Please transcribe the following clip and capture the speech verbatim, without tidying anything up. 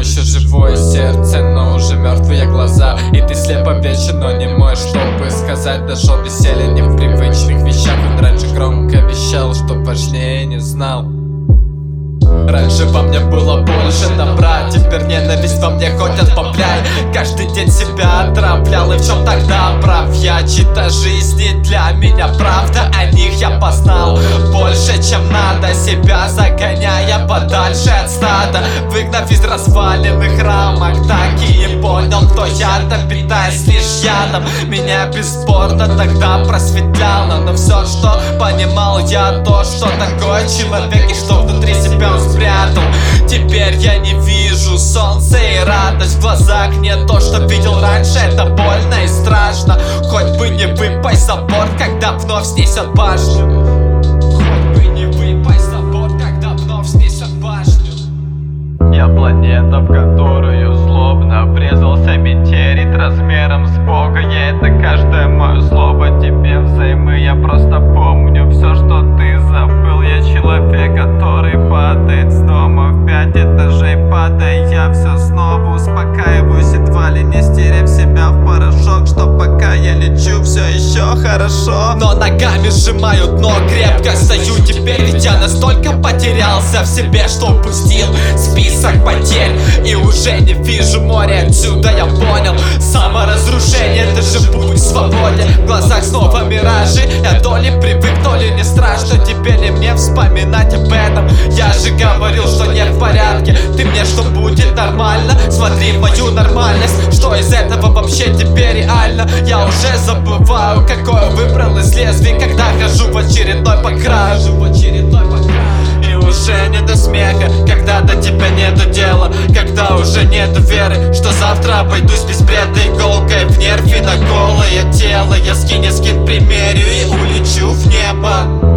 еще живое сердце, но уже мертвые глаза. И ты слепо вечен, но не можешь, чтобы сказать. Нашел веселье не в привычных вещах. Он раньше громко вещал, что важнее не знал. Раньше во мне было больше добра, теперь ненависть во мне хоть отбавляй. Каждый день себя отравлял, и в чем тогда прав я? Чьи-то жизни для меня правда, о них я познал больше, чем надо, себя загоняя подальше от стада. Выгнав из разваленных рамок, так и не понял, кто я-то, питаясь лишь ядом. Меня бесспорно тогда просветляло, но все, что понимал я, то, что такое человек и что внутри себя он спрятал. Теперь я не вижу солнца и радость в глазах, не то, что видел раньше, это больно и страшно. Хоть бы не выпасть за борт, когда вновь снесет башню. Хоть бы не выпасть за борт, когда вновь снесет башню. Я планета, в которую злобно врезался метеорит размером с Бога. Я это каждое мое слово тебе взаймы. Я просто помню все, что ты забыл. Я человек, который падает с дома в пять этажей, падая я все снова успокаиваюсь, едва ли не стерев себя в порошок, что пока я лечу, все еще хорошо. Но ногами сжимаю дно, крепко стою теперь, ведь я настолько потерялся в себе, что упустил список потерь. И уже не вижу моря, отсюда я понял, саморазрушение — это же путь к свободе. В глазах снова миражи, я то ли привык, то ли не страшно теперь и мне вспоминать об этом. Я же говорил, что не в порядке, ты мне, что будет нормально. Смотри в мою нормальность, что из этого вообще теперь реально. Я уже забываю, какое выбрал из лезвий, когда хожу в очередной по краю. И уже не до смеха, когда до тебя нету дела, когда уже нету веры, что завтра обойдусь без бреда иголкой в нерв и на голое тело. Я скин, я скин примерю и улечу в небо.